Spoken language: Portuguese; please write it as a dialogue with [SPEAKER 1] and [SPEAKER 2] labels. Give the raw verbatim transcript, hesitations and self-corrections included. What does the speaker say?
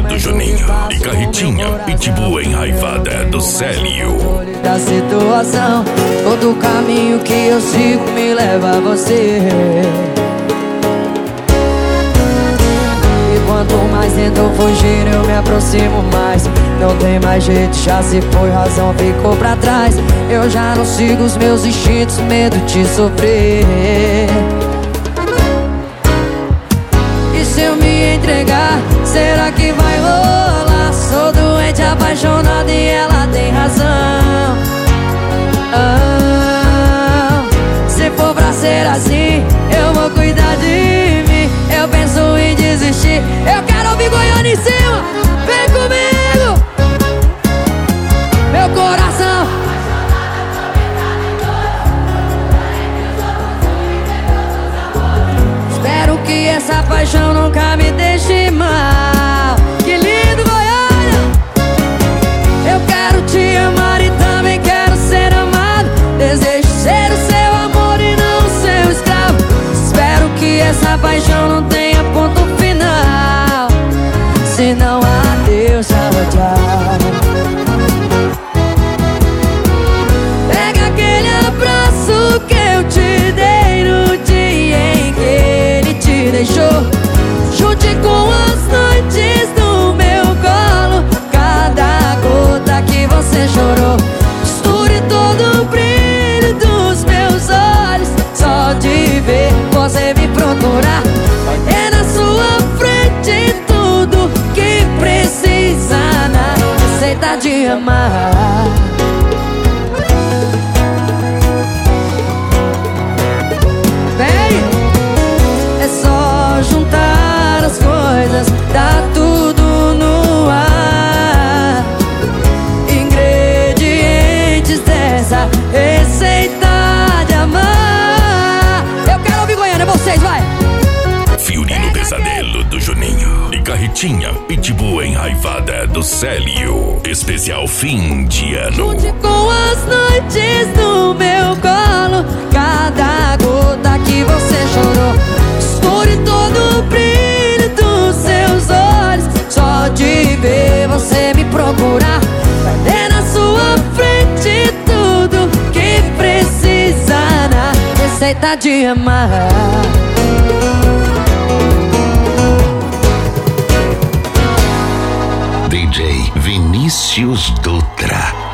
[SPEAKER 1] Pesadelo do Juninho e Carretinha Pitbull enraivada do Célio.
[SPEAKER 2] Da situação, todo caminho que eu sigo me leva a você. E quanto mais tento fugir, eu me aproximo mais. Não tem mais jeito, já se foi, razão ficou pra trás. Eu já não sigo os meus instintos, medo de sofrer. E se eu me entregar, será que vai rolar? Sou doente, apaixonado e ela tem razão. Ah, se for pra ser assim, eu vou cuidar de mim. Eu penso em desistir. Eu quero ouvir Goiânia em cima. Vem comigo, meu coração. Espero que essa paixão nunca me deixe mal. Que lindo, Goiânia. Eu quero te amar e também quero ser amado. Desejo ser o seu amor e não o seu escravo. Espero que essa paixão não tenha ponto final. Se não, adeus, tchau, tchau. Pega aquele abraço que eu te dei no dia em que ele te deixou. Junte com as noites no meu colo, cada gota que você chorou. Misture todo o brilho dos meus olhos. Só de ver você me procurar, vai ter na sua frente tudo que precisa na receita de amar. Vem, é só juntar as coisas, tá tudo no ar. Ingredientes dessa receita de amar. Eu quero ouvir Goiânia, vocês, vai!
[SPEAKER 1] Fiorino Pesadelo do Juninho e Carretinha Pitbull enraivada do Célio. Especial fim de ano.
[SPEAKER 2] Junte com as noites no meu colo, cada gota que você chorou. Misture todo o brilho dos seus olhos. Só de ver você me procurar, vai ter na sua frente tudo que precisa na receita de amar.
[SPEAKER 1] D J Vinícius Dutra.